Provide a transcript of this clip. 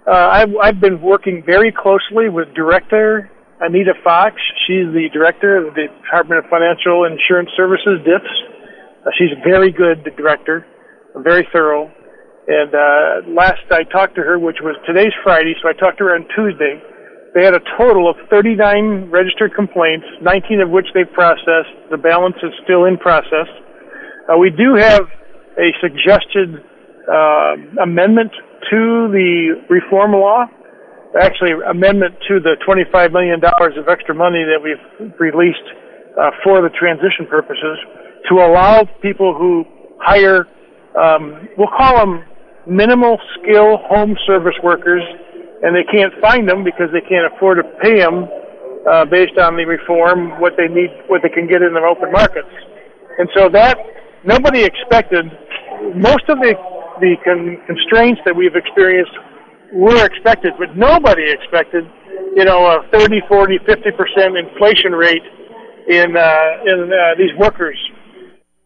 I've been working very closely with Director Anita Fox. She's the director of the Department of Financial Insurance Services, DIFS. She's a very good director, very thorough. And last I talked to her, which was today's Friday, so I talked to her on Tuesday. They had a total of 39 registered complaints, 19 of which they processed. The balance is still in process. We do have a suggested amendment to the reform law, actually amendment to the $25 million of extra money that we've released for the transition purposes to allow people who hire, we'll call them minimal skill home service workers, and they can't find them because they can't afford to pay them based on the reform, what they need, what they can get in their open markets. And so that nobody expected, most of the constraints that we've experienced were expected, but nobody expected, a 30, 40, 50% inflation rate in these workers